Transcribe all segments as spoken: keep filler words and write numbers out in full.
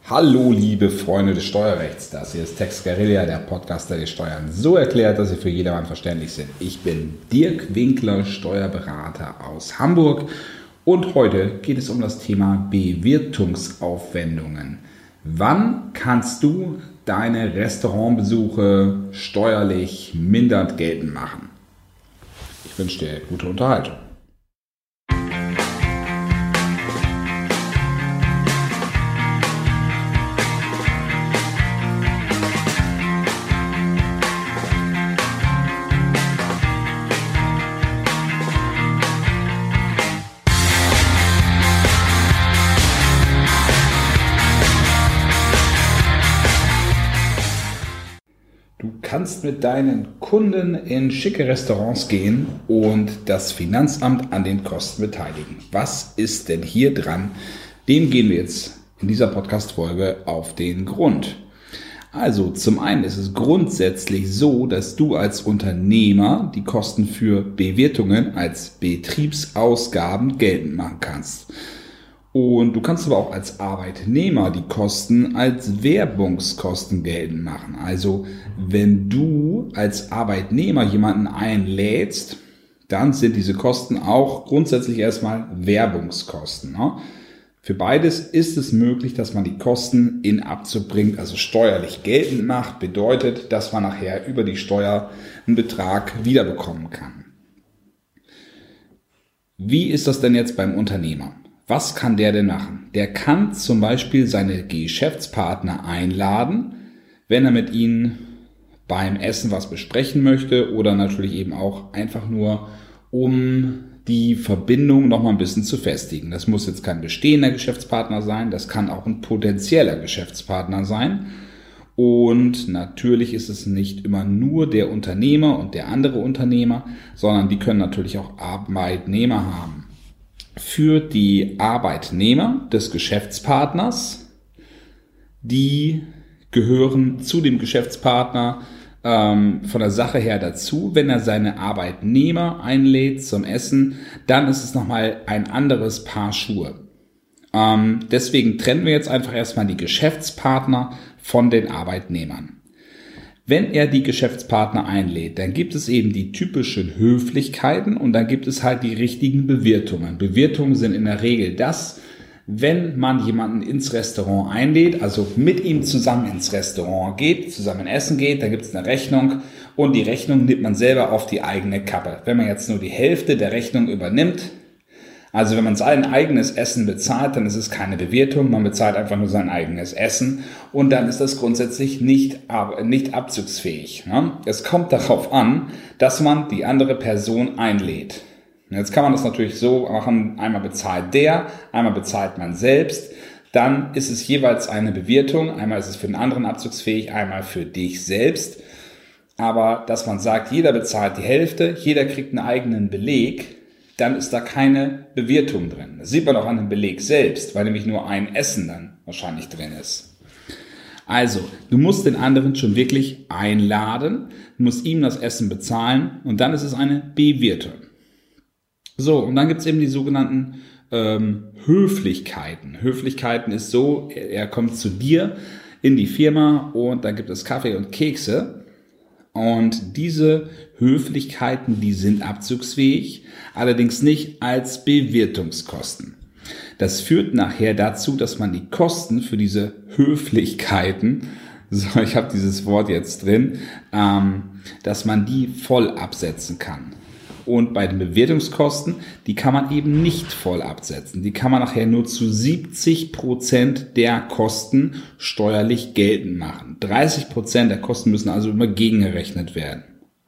Hallo liebe Freunde des Steuerrechts, das hier ist Tex Guerilla, der Podcast, der die Steuern so erklärt, dass sie für jedermann verständlich sind. Ich bin Dirk Winkler, Steuerberater aus Hamburg und heute geht es um das Thema Bewirtungsaufwendungen. Wann kannst du deine Restaurantbesuche steuerlich mindernd geltend machen? Ich wünsche dir gute Unterhaltung. Du kannst mit deinen Kunden in schicke Restaurants gehen und das Finanzamt an den Kosten beteiligen. Was ist denn hier dran? Dem gehen wir jetzt in dieser Podcast-Folge auf den Grund. Also zum einen ist es grundsätzlich so, dass du als Unternehmer die Kosten für Bewirtungen als Betriebsausgaben geltend machen kannst. Und du kannst aber auch als Arbeitnehmer die Kosten als Werbungskosten geltend machen. Also wenn du als Arbeitnehmer jemanden einlädst, dann sind diese Kosten auch grundsätzlich erstmal Werbungskosten. Ne? Für beides ist es möglich, dass man die Kosten in Abzug bringt, also steuerlich geltend macht, bedeutet, dass man nachher über die Steuer einen Betrag wiederbekommen kann. Wie ist das denn jetzt beim Unternehmer? Was kann der denn machen? Der kann zum Beispiel seine Geschäftspartner einladen, wenn er mit ihnen beim Essen was besprechen möchte oder natürlich eben auch einfach nur, um die Verbindung noch mal ein bisschen zu festigen. Das muss jetzt kein bestehender Geschäftspartner sein, das kann auch ein potenzieller Geschäftspartner sein. Und natürlich ist es nicht immer nur der Unternehmer und der andere Unternehmer, sondern die können natürlich auch Arbeitnehmer haben. Für die Arbeitnehmer des Geschäftspartners, die gehören zu dem Geschäftspartner ähm, von der Sache her dazu. Wenn er seine Arbeitnehmer einlädt zum Essen, dann ist es nochmal ein anderes Paar Schuhe. Ähm, deswegen trennen wir jetzt einfach erstmal die Geschäftspartner von den Arbeitnehmern. Wenn er die Geschäftspartner einlädt, dann gibt es eben die typischen Höflichkeiten und dann gibt es halt die richtigen Bewirtungen. Bewirtungen sind in der Regel das, wenn man jemanden ins Restaurant einlädt, also mit ihm zusammen ins Restaurant geht, zusammen essen geht, da gibt es eine Rechnung und die Rechnung nimmt man selber auf die eigene Kappe. Wenn man jetzt nur die Hälfte der Rechnung übernimmt, also wenn man sein eigenes Essen bezahlt, dann ist es keine Bewirtung, man bezahlt einfach nur sein eigenes Essen und dann ist das grundsätzlich nicht, nicht abzugsfähig. Ne? Es kommt darauf an, dass man die andere Person einlädt. Jetzt kann man das natürlich so machen, einmal bezahlt der, einmal bezahlt man selbst, dann ist es jeweils eine Bewirtung, einmal ist es für den anderen abzugsfähig, einmal für dich selbst. Aber dass man sagt, jeder bezahlt die Hälfte, jeder kriegt einen eigenen Beleg, dann ist da keine Bewirtung drin. Das sieht man auch an dem Beleg selbst, weil nämlich nur ein Essen dann wahrscheinlich drin ist. Also, du musst den anderen schon wirklich einladen, du musst ihm das Essen bezahlen und dann ist es eine Bewirtung. So, und dann gibt es eben die sogenannten ähm, Höflichkeiten. Höflichkeiten ist so, er, er kommt zu dir in die Firma und da gibt es Kaffee und Kekse. Und diese Höflichkeiten, die sind abzugsfähig, allerdings nicht als Bewirtungskosten. Das führt nachher dazu, dass man die Kosten für diese Höflichkeiten, so ich habe dieses Wort jetzt drin, ähm, dass man die voll absetzen kann. Und bei den Bewirtungskosten, die kann man eben nicht voll absetzen. Die kann man nachher nur zu siebzig Prozent der Kosten steuerlich geltend machen. dreißig Prozent der Kosten müssen also immer gegengerechnet werden.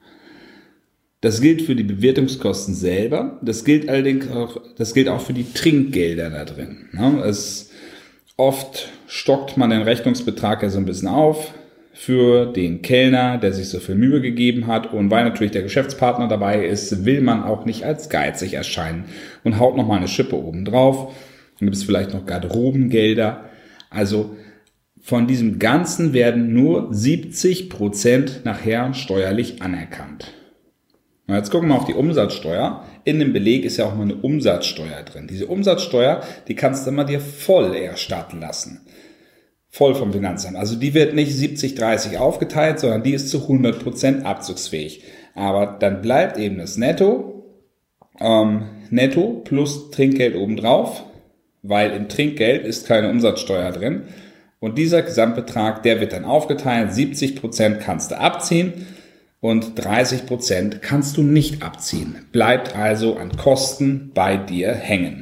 Das gilt für die Bewirtungskosten selber. Das gilt allerdings auch, das gilt auch für die Trinkgelder da drin. Es, oft stockt man den Rechnungsbetrag ja so ein bisschen auf für den Kellner, der sich so viel Mühe gegeben hat. Und weil natürlich der Geschäftspartner dabei ist, will man auch nicht als geizig erscheinen und haut nochmal eine Schippe oben drauf. Dann gibt es vielleicht noch Garderobengelder. Also von diesem Ganzen werden nur siebzig Prozent nachher steuerlich anerkannt. Und jetzt gucken wir mal auf die Umsatzsteuer. In dem Beleg ist ja auch mal eine Umsatzsteuer drin. Diese Umsatzsteuer, die kannst du immer dir voll erstatten lassen. voll vom Finanzamt. Also die wird nicht siebzig dreißig aufgeteilt, sondern die ist zu hundert Prozent abzugsfähig. Aber dann bleibt eben das Netto, ähm, Netto plus Trinkgeld obendrauf, weil im Trinkgeld ist keine Umsatzsteuer drin. Und dieser Gesamtbetrag, der wird dann aufgeteilt. siebzig Prozent kannst du abziehen und dreißig Prozent kannst du nicht abziehen. Bleibt also an Kosten bei dir hängen.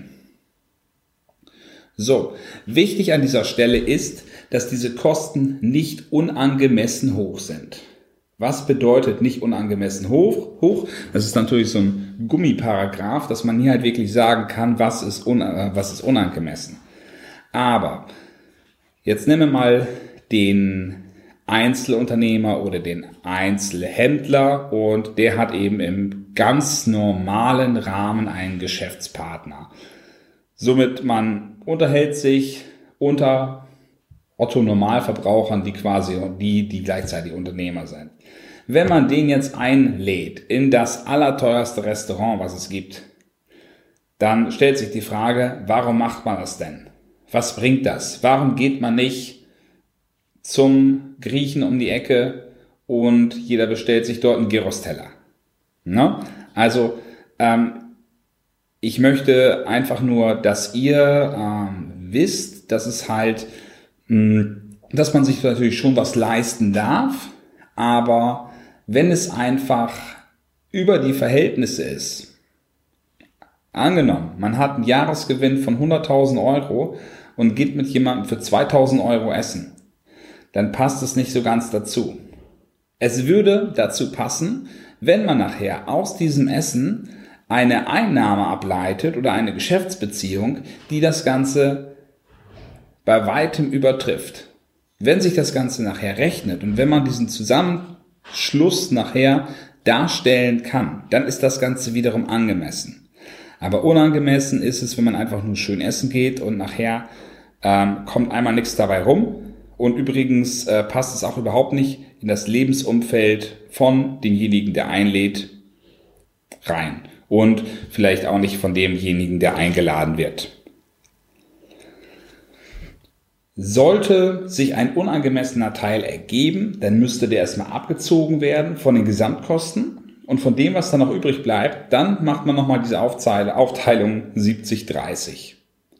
So, wichtig an dieser Stelle ist, dass diese Kosten nicht unangemessen hoch sind. Was bedeutet nicht unangemessen hoch? hoch? Das ist natürlich so ein Gummiparagraph, dass man hier halt wirklich sagen kann, was ist, un, äh, was ist unangemessen. Aber jetzt nehmen wir mal den Einzelunternehmer oder den Einzelhändler und der hat eben im ganz normalen Rahmen einen Geschäftspartner. Somit man unterhält sich unter Otto-Normalverbrauchern, die quasi die, die gleichzeitig Unternehmer sind. Wenn man den jetzt einlädt in das allerteuerste Restaurant, was es gibt, dann stellt sich die Frage, warum macht man das denn? Was bringt das? Warum geht man nicht zum Griechen um die Ecke und jeder bestellt sich dort einen Gyros-Teller? Ne? Also, ähm, ich möchte einfach nur, dass ihr ähm, wisst, dass es halt, mh, dass man sich natürlich schon was leisten darf, aber wenn es einfach über die Verhältnisse ist, angenommen, man hat einen Jahresgewinn von hunderttausend Euro und geht mit jemandem für zweitausend Euro essen, dann passt es nicht so ganz dazu. Es würde dazu passen, wenn man nachher aus diesem Essen eine Einnahme ableitet oder eine Geschäftsbeziehung, die das Ganze bei weitem übertrifft. Wenn sich das Ganze nachher rechnet und wenn man diesen Zusammenschluss nachher darstellen kann, dann ist das Ganze wiederum angemessen. Aber unangemessen ist es, wenn man einfach nur schön essen geht und nachher ähm, kommt einmal nichts dabei rum. Und übrigens äh, passt es auch überhaupt nicht in das Lebensumfeld von demjenigen, der einlädt, rein. Und vielleicht auch nicht von demjenigen, der eingeladen wird. Sollte sich ein unangemessener Teil ergeben, dann müsste der erstmal abgezogen werden von den Gesamtkosten. Und von dem, was dann noch übrig bleibt, dann macht man nochmal diese Aufteilung siebzig dreißig.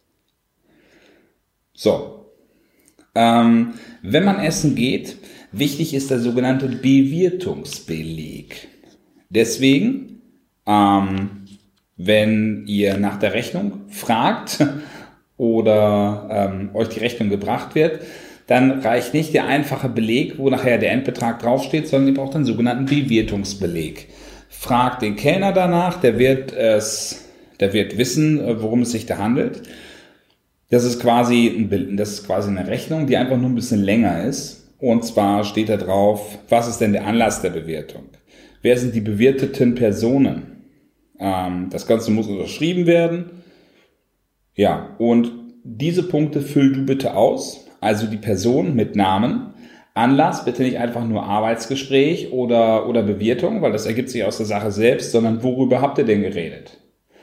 So. Ähm, wenn man essen geht, wichtig ist der sogenannte Bewirtungsbeleg. Deswegen, ähm, wenn ihr nach der Rechnung fragt oder ähm, euch die Rechnung gebracht wird, dann reicht nicht der einfache Beleg, wo nachher der Endbetrag draufsteht, sondern ihr braucht einen sogenannten Bewirtungsbeleg. Fragt den Kellner danach, der wird es, der wird wissen, worum es sich da handelt. Das ist quasi ein, das ist quasi eine Rechnung, die einfach nur ein bisschen länger ist. Und zwar steht da drauf, was ist denn der Anlass der Bewirtung? Wer sind die bewirteten Personen? Ähm, das Ganze muss unterschrieben werden. Ja, und diese Punkte füll du bitte aus. Also die Person mit Namen. Anlass, bitte nicht einfach nur Arbeitsgespräch oder, oder Bewirtung, weil das ergibt sich aus der Sache selbst, sondern worüber habt ihr denn geredet?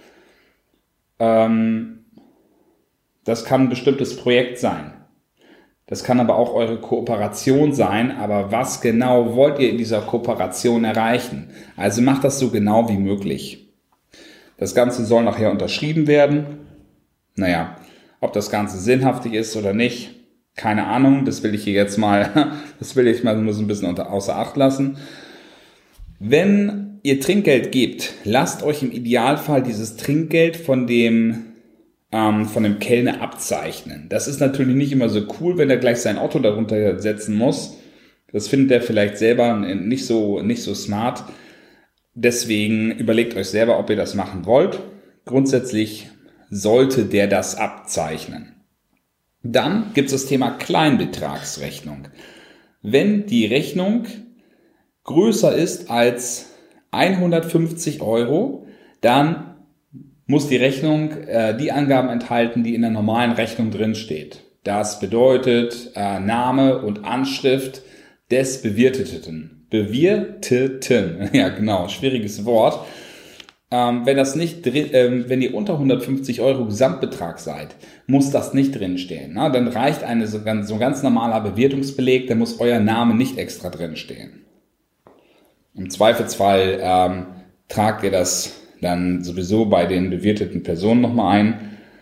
Ähm, Das kann ein bestimmtes Projekt sein. Das kann aber auch eure Kooperation sein. Aber was genau wollt ihr in dieser Kooperation erreichen? Also macht das so genau wie möglich. Das Ganze soll nachher unterschrieben werden. Naja, ob das Ganze sinnhaftig ist oder nicht, keine Ahnung. Das will ich hier jetzt mal, das will ich mal so ein bisschen unter, außer Acht lassen. Wenn ihr Trinkgeld gebt, lasst euch im Idealfall dieses Trinkgeld von dem von dem Kellner abzeichnen. Das ist natürlich nicht immer so cool, wenn er gleich sein Auto darunter setzen muss. Das findet er vielleicht selber nicht so, nicht so smart. Deswegen überlegt euch selber, ob ihr das machen wollt. Grundsätzlich sollte der das abzeichnen. Dann gibt es das Thema Kleinbetragsrechnung. Wenn die Rechnung größer ist als hundertfünfzig Euro, dann muss die Rechnung äh, die Angaben enthalten, die in der normalen Rechnung drin steht. Das bedeutet äh, Name und Anschrift des Bewirteten. Bewirteten, ja genau, schwieriges Wort. Ähm, wenn das nicht drin, ähm, wenn ihr unter hundertfünfzig Euro Gesamtbetrag seid, muss das nicht drinstehen. Ne? Dann reicht eine so ganz, so ein ganz normaler Bewertungsbeleg, da muss euer Name nicht extra drinstehen. Im Zweifelsfall ähm, tragt ihr das dann sowieso bei den bewerteten Personen nochmal ein.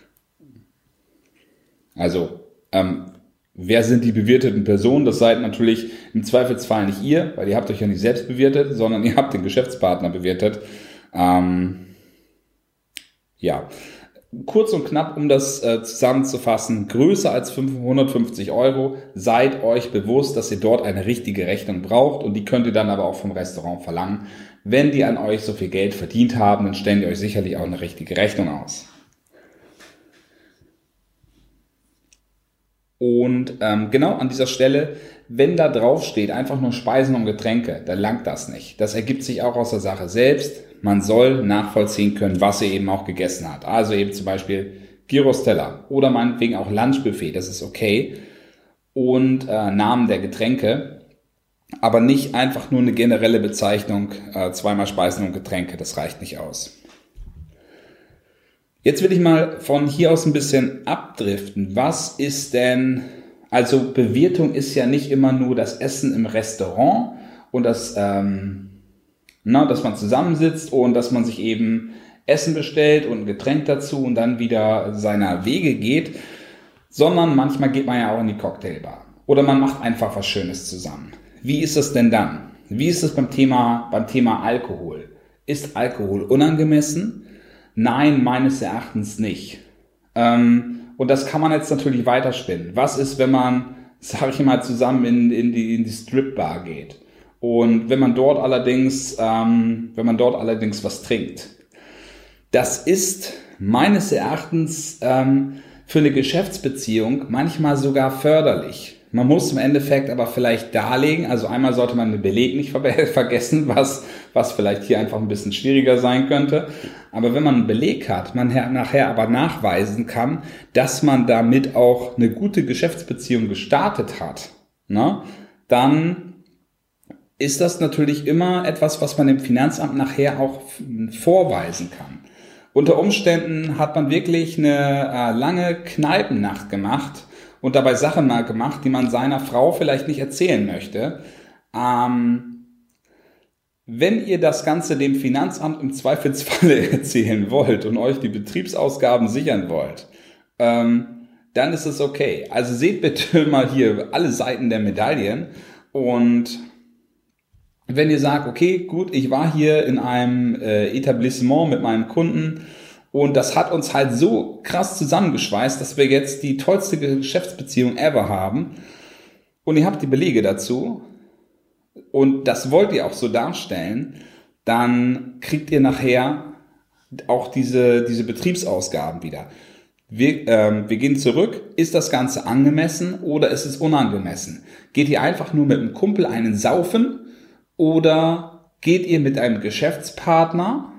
Also, ähm, wer sind die bewerteten Personen? Das seid natürlich im Zweifelsfall nicht ihr, weil ihr habt euch ja nicht selbst bewertet, sondern ihr habt den Geschäftspartner bewertet. Ähm, ja, kurz und knapp, um das äh, zusammenzufassen, größer als fünfhundertfünfzig Euro, seid euch bewusst, dass ihr dort eine richtige Rechnung braucht und die könnt ihr dann aber auch vom Restaurant verlangen. Wenn die an euch so viel Geld verdient haben, dann stellen die euch sicherlich auch eine richtige Rechnung aus. Und ähm, genau an dieser Stelle, wenn da drauf steht, einfach nur Speisen und Getränke, dann langt das nicht. Das ergibt sich auch aus der Sache selbst. Man soll nachvollziehen können, was ihr eben auch gegessen habt. Also eben zum Beispiel Gyros-Teller oder meinetwegen auch Lunchbuffet, das ist okay. Und äh, Namen der Getränke, aber nicht einfach nur eine generelle Bezeichnung, äh, zweimal Speisen und Getränke, das reicht nicht aus. Jetzt will ich mal von hier aus ein bisschen abdriften. Was ist denn, also Bewertung ist ja nicht immer nur das Essen im Restaurant und das, ähm, na, dass man zusammensitzt und dass man sich eben Essen bestellt und ein Getränk dazu und dann wieder seiner Wege geht, sondern manchmal geht man ja auch in die Cocktailbar oder man macht einfach was Schönes zusammen. Wie ist es denn dann? Wie ist es beim Thema, beim Thema Alkohol? Ist Alkohol unangemessen? Nein, meines Erachtens nicht. Ähm, und das kann man jetzt natürlich weiterspinnen. Was ist, wenn man, sag ich mal, zusammen in, in die, in die Stripbar geht? Und wenn man dort allerdings, ähm, wenn man dort allerdings was trinkt? Das ist meines Erachtens ähm, für eine Geschäftsbeziehung manchmal sogar förderlich. Man muss im Endeffekt aber vielleicht darlegen, also einmal sollte man den Beleg nicht ver- vergessen, was, was vielleicht hier einfach ein bisschen schwieriger sein könnte. Aber wenn man einen Beleg hat, man nachher aber nachweisen kann, dass man damit auch eine gute Geschäftsbeziehung gestartet hat, ne, dann ist das natürlich immer etwas, was man dem Finanzamt nachher auch vorweisen kann. Unter Umständen hat man wirklich eine äh, lange Kneipennacht gemacht und dabei Sachen mal gemacht, die man seiner Frau vielleicht nicht erzählen möchte. Ähm, wenn ihr das Ganze dem Finanzamt im Zweifelsfalle erzählen wollt und euch die Betriebsausgaben sichern wollt, ähm, dann ist es okay. Also seht bitte mal hier alle Seiten der Medaillen und wenn ihr sagt, okay, gut, ich war hier in einem äh, Etablissement mit meinem Kunden und das hat uns halt so krass zusammengeschweißt, dass wir jetzt die tollste Geschäftsbeziehung ever haben und ihr habt die Belege dazu und das wollt ihr auch so darstellen, dann kriegt ihr nachher auch diese, diese Betriebsausgaben wieder. Wir, ähm, wir gehen zurück, ist das Ganze angemessen oder ist es unangemessen? Geht ihr einfach nur mit einem Kumpel einen saufen oder geht ihr mit einem Geschäftspartner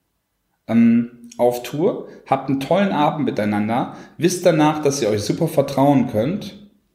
ähm, auf Tour, habt einen tollen Abend miteinander, wisst danach, dass ihr euch super vertrauen könnt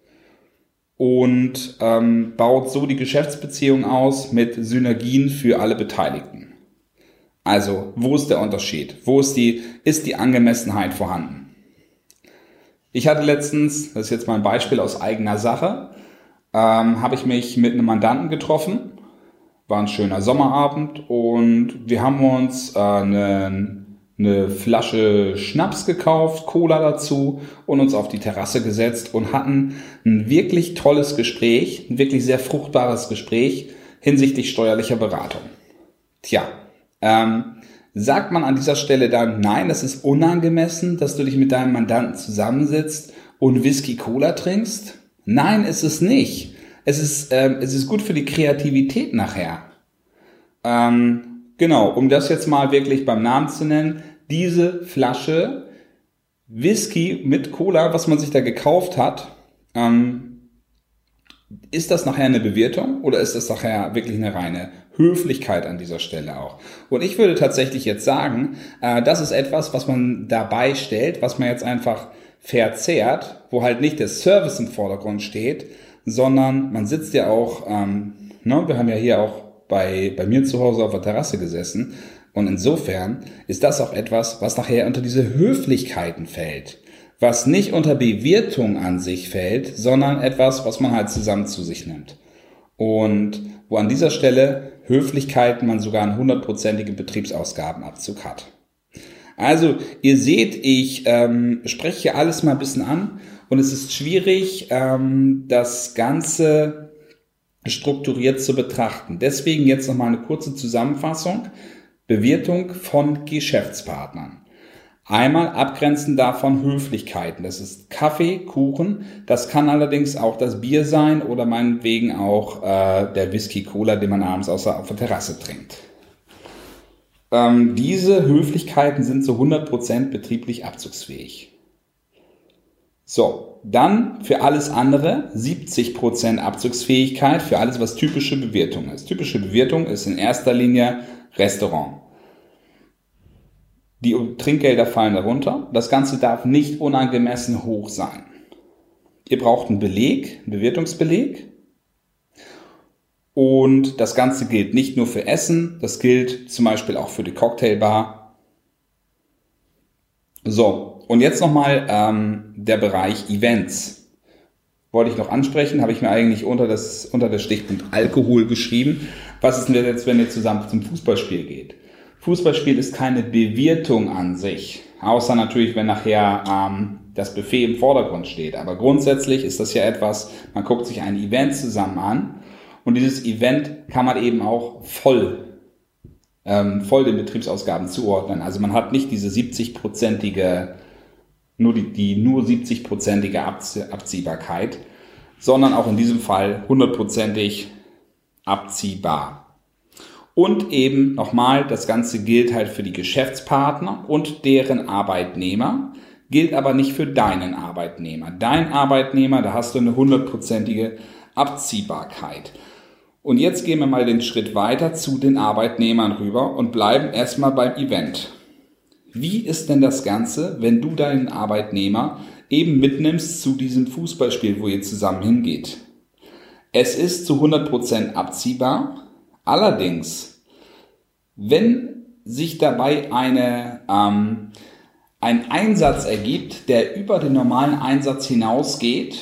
und ähm, baut so die Geschäftsbeziehung aus mit Synergien für alle Beteiligten. Also, wo ist der Unterschied? Wo ist die, ist die Angemessenheit vorhanden? Ich hatte letztens, das ist jetzt mal ein Beispiel aus eigener Sache, ähm, habe ich mich mit einem Mandanten getroffen. War ein schöner Sommerabend und wir haben uns äh, eine, eine Flasche Schnaps gekauft, Cola dazu und uns auf die Terrasse gesetzt und hatten ein wirklich tolles Gespräch, ein wirklich sehr fruchtbares Gespräch hinsichtlich steuerlicher Beratung. Tja, ähm, sagt man an dieser Stelle dann, nein, das ist unangemessen, dass du dich mit deinem Mandanten zusammensitzt und Whisky Cola trinkst? Nein, ist es nicht. Es ist, ähm, es ist gut für die Kreativität nachher. Ähm, genau, um das jetzt mal wirklich beim Namen zu nennen, diese Flasche Whisky mit Cola, was man sich da gekauft hat, ähm, ist das nachher eine Bewertung oder ist das nachher wirklich eine reine Höflichkeit an dieser Stelle auch? Und ich würde tatsächlich jetzt sagen, äh, das ist etwas, was man dabei stellt, was man jetzt einfach verzehrt, wo halt nicht der Service im Vordergrund steht, sondern man sitzt ja auch, ähm, ne, wir haben ja hier auch bei, bei mir zu Hause auf der Terrasse gesessen, Und insofern ist das auch etwas, was nachher unter diese Höflichkeiten fällt. Was nicht unter Bewirtung an sich fällt, sondern etwas, was man halt zusammen zu sich nimmt. Und wo an dieser Stelle Höflichkeiten man sogar einen hundertprozentigen Betriebsausgabenabzug hat. Also ihr seht, ich ähm, spreche hier alles mal ein bisschen an und es ist schwierig, ähm, das Ganze strukturiert zu betrachten. Deswegen jetzt nochmal eine kurze Zusammenfassung. Bewertung von Geschäftspartnern. Einmal abgrenzen davon Höflichkeiten. Das ist Kaffee, Kuchen. Das kann allerdings auch das Bier sein oder meinetwegen auch äh, der Whisky Cola, den man abends außer auf der Terrasse trinkt. Ähm, diese Höflichkeiten sind zu hundert Prozent betrieblich abzugsfähig. So, dann für alles andere siebzig Prozent Abzugsfähigkeit für alles, was typische Bewertung ist. Typische Bewertung ist in erster Linie Restaurant. Die Trinkgelder fallen darunter. Das Ganze darf nicht unangemessen hoch sein. Ihr braucht einen Beleg, einen Bewertungsbeleg. Und das Ganze gilt nicht nur für Essen, das gilt zum Beispiel auch für die Cocktailbar. So, und jetzt nochmal ähm, der Bereich Events. Wollte ich noch ansprechen, habe ich mir eigentlich unter das, unter das Stichpunkt Alkohol geschrieben. Was ist denn jetzt, wenn ihr zusammen zum Fußballspiel geht? Fußballspiel ist keine Bewertung an sich, außer natürlich, wenn nachher ähm, das Buffet im Vordergrund steht. Aber grundsätzlich ist das ja etwas, man guckt sich ein Event zusammen an und dieses Event kann man eben auch voll, ähm, voll den Betriebsausgaben zuordnen. Also man hat nicht diese siebzig-prozentige, nur die, die nur siebzig-prozentige Abzie- Abziehbarkeit, sondern auch in diesem Fall hundertprozentig abziehbar. Und eben nochmal, das Ganze gilt halt für die Geschäftspartner und deren Arbeitnehmer, gilt aber nicht für deinen Arbeitnehmer. Dein Arbeitnehmer, da hast du eine hundertprozentige Abziehbarkeit. Und jetzt gehen wir mal den Schritt weiter zu den Arbeitnehmern rüber und bleiben erstmal beim Event. Wie ist denn das Ganze, wenn du deinen Arbeitnehmer eben mitnimmst zu diesem Fußballspiel, wo ihr zusammen hingeht? Es ist zu hundert Prozent abziehbar. Allerdings, wenn sich dabei eine, ähm, ein Einsatz ergibt, der über den normalen Einsatz hinausgeht,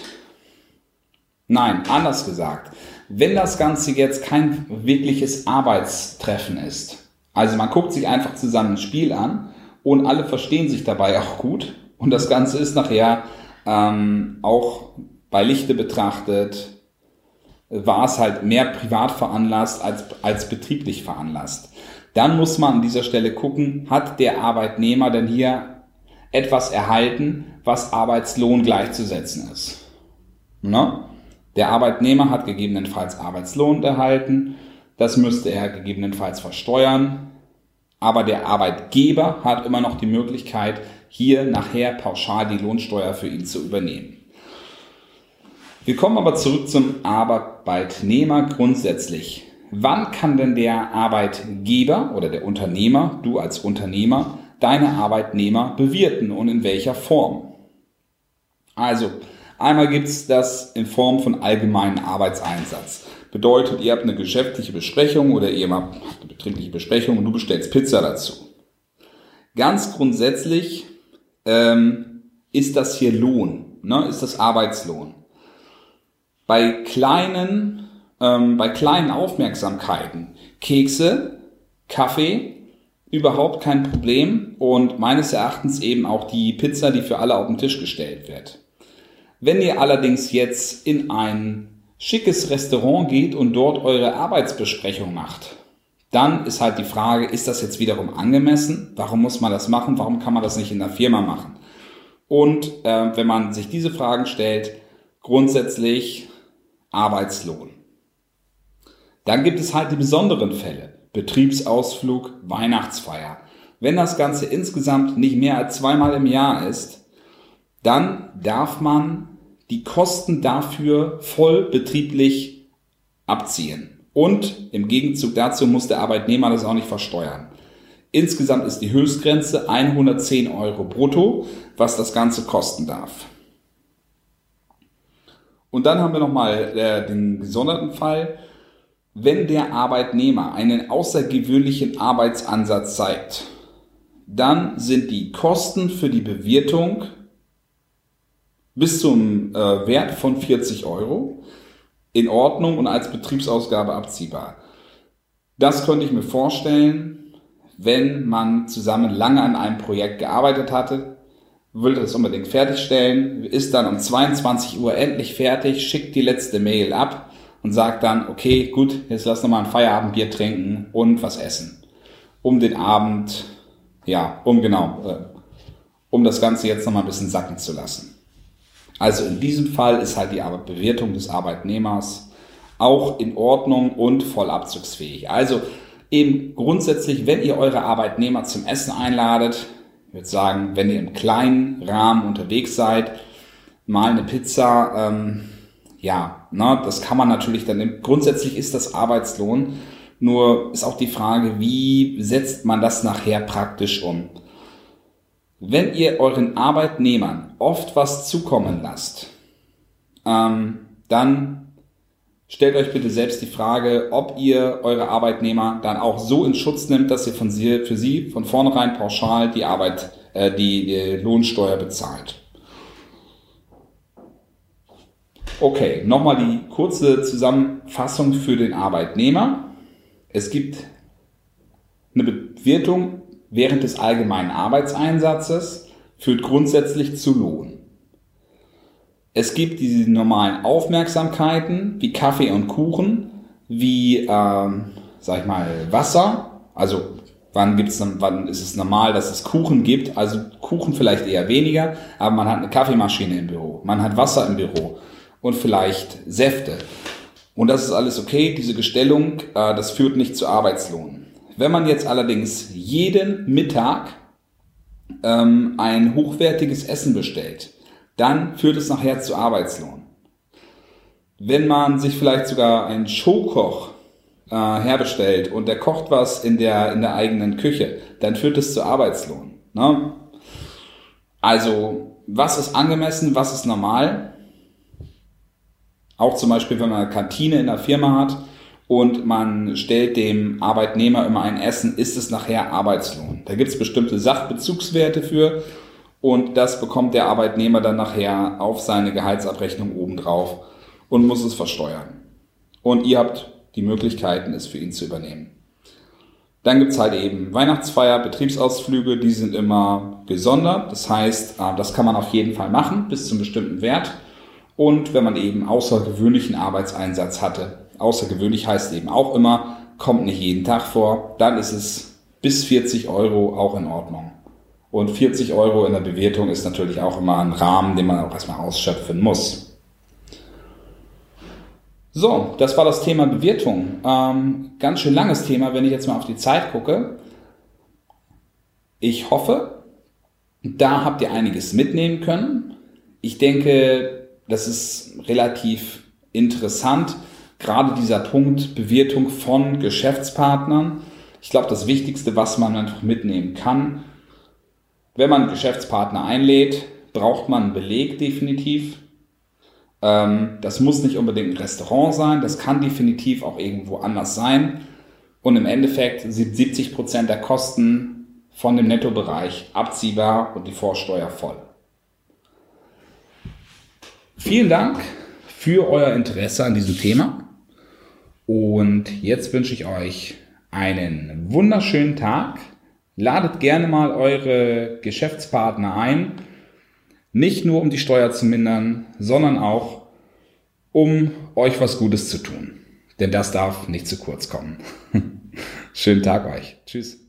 nein, anders gesagt, wenn das Ganze jetzt kein wirkliches Arbeitstreffen ist, also man guckt sich einfach zusammen ein Spiel an und alle verstehen sich dabei auch gut und das Ganze ist nachher ähm, auch bei Lichte betrachtet, war es halt mehr privat veranlasst als, als betrieblich veranlasst. Dann muss man an dieser Stelle gucken, hat der Arbeitnehmer denn hier etwas erhalten, was Arbeitslohn gleichzusetzen ist. Ne? Der Arbeitnehmer hat gegebenenfalls Arbeitslohn erhalten, das müsste er gegebenenfalls versteuern, aber der Arbeitgeber hat immer noch die Möglichkeit, hier nachher pauschal die Lohnsteuer für ihn zu übernehmen. Wir kommen aber zurück zum Arbeitnehmer grundsätzlich. Wann kann denn der Arbeitgeber oder der Unternehmer, du als Unternehmer, deine Arbeitnehmer bewirten und in welcher Form? Also, einmal gibt es das in Form von allgemeinen Arbeitseinsatz. Bedeutet, ihr habt eine geschäftliche Besprechung oder ihr habt eine betriebliche Besprechung und du bestellst Pizza dazu. Ganz grundsätzlich ähm, ist das hier Lohn, ne? Ist das Arbeitslohn. Bei kleinen, ähm, bei kleinen Aufmerksamkeiten, Kekse, Kaffee, überhaupt kein Problem und meines Erachtens eben auch die Pizza, die für alle auf den Tisch gestellt wird. Wenn ihr allerdings jetzt in ein schickes Restaurant geht und dort eure Arbeitsbesprechung macht, dann ist halt die Frage, ist das jetzt wiederum angemessen? Warum muss man das machen? Warum kann man das nicht in der Firma machen? Und äh, wenn man sich diese Fragen stellt, grundsätzlich Arbeitslohn. Dann gibt es halt die besonderen Fälle. Betriebsausflug, Weihnachtsfeier. Wenn das Ganze insgesamt nicht mehr als zweimal im Jahr ist, dann darf man die Kosten dafür voll betrieblich abziehen. Und im Gegenzug dazu muss der Arbeitnehmer das auch nicht versteuern. Insgesamt ist die Höchstgrenze hundertzehn Euro brutto, was das Ganze kosten darf. Und dann haben wir nochmal äh, den gesonderten Fall. Wenn der Arbeitnehmer einen außergewöhnlichen Arbeitsansatz zeigt, dann sind die Kosten für die Bewirtung bis zum äh, Wert von vierzig Euro in Ordnung und als Betriebsausgabe abziehbar. Das könnte ich mir vorstellen, wenn man zusammen lange an einem Projekt gearbeitet hatte, will das unbedingt fertigstellen, ist dann um zweiundzwanzig Uhr endlich fertig, schickt die letzte Mail ab und sagt dann, okay, gut, jetzt lass nochmal ein Feierabendbier trinken und was essen. Um den Abend, ja, um genau, äh, um das Ganze jetzt nochmal ein bisschen sacken zu lassen. Also in diesem Fall ist halt die Bewertung des Arbeitnehmers auch in Ordnung und voll abzugsfähig. Also eben grundsätzlich, wenn ihr eure Arbeitnehmer zum Essen einladet, ich würde sagen, wenn ihr im kleinen Rahmen unterwegs seid, mal eine Pizza, ähm, ja, ne, das kann man natürlich dann, nehmen. Grundsätzlich ist das Arbeitslohn, nur ist auch die Frage, wie setzt man das nachher praktisch um? Wenn ihr euren Arbeitnehmern oft was zukommen lasst, ähm, dann stellt euch bitte selbst die Frage, ob ihr eure Arbeitnehmer dann auch so in Schutz nimmt, dass ihr von sie, für sie von vornherein pauschal die Arbeit, äh, die, die Lohnsteuer bezahlt. Okay, nochmal die kurze Zusammenfassung für den Arbeitnehmer. Es gibt eine Bewertung während des allgemeinen Arbeitseinsatzes, führt grundsätzlich zu Lohn. Es gibt diese normalen Aufmerksamkeiten wie Kaffee und Kuchen, wie, ähm, sag ich mal, Wasser. Also wann gibt's, wann ist es normal, dass es Kuchen gibt? Also Kuchen vielleicht eher weniger, aber man hat eine Kaffeemaschine im Büro, man hat Wasser im Büro und vielleicht Säfte. Und das ist alles okay, diese Gestellung, äh, das führt nicht zu Arbeitslohn. Wenn man jetzt allerdings jeden Mittag ähm, ein hochwertiges Essen bestellt, dann führt es nachher zu Arbeitslohn. Wenn man sich vielleicht sogar einen Showkoch äh, herbestellt und der kocht was in der, in der eigenen Küche, dann führt es zu Arbeitslohn. Ne? Also, was ist angemessen, was ist normal? Auch zum Beispiel, wenn man eine Kantine in der Firma hat und man stellt dem Arbeitnehmer immer ein Essen, ist es nachher Arbeitslohn. Da gibt es bestimmte Sachbezugswerte für und das bekommt der Arbeitnehmer dann nachher auf seine Gehaltsabrechnung obendrauf und muss es versteuern. Und ihr habt die Möglichkeiten, es für ihn zu übernehmen. Dann gibt es halt eben Weihnachtsfeier, Betriebsausflüge, die sind immer gesondert. Das heißt, das kann man auf jeden Fall machen bis zu einem bestimmten Wert. Und wenn man eben außergewöhnlichen Arbeitseinsatz hatte, außergewöhnlich heißt eben auch immer, kommt nicht jeden Tag vor, dann ist es bis vierzig Euro auch in Ordnung. Und vierzig Euro in der Bewertung ist natürlich auch immer ein Rahmen, den man auch erstmal ausschöpfen muss. So, das war das Thema Bewertung. Ähm, ganz schön langes Thema, wenn ich jetzt mal auf die Zeit gucke. Ich hoffe, da habt ihr einiges mitnehmen können. Ich denke, das ist relativ interessant. Gerade dieser Punkt Bewertung von Geschäftspartnern. Ich glaube, das Wichtigste, was man einfach mitnehmen kann, wenn man einen Geschäftspartner einlädt, braucht man einen Beleg definitiv. Ähm, das muss nicht unbedingt ein Restaurant sein, das kann definitiv auch irgendwo anders sein. Und im Endeffekt sind siebzig Prozent der Kosten von dem Nettobereich abziehbar und die Vorsteuer voll. Vielen Dank für euer Interesse an diesem Thema. Und jetzt wünsche ich euch einen wunderschönen Tag. Ladet gerne mal eure Geschäftspartner ein. Nicht nur um die Steuer zu mindern, sondern auch um euch was Gutes zu tun. Denn das darf nicht zu kurz kommen. Schönen Tag euch. Tschüss.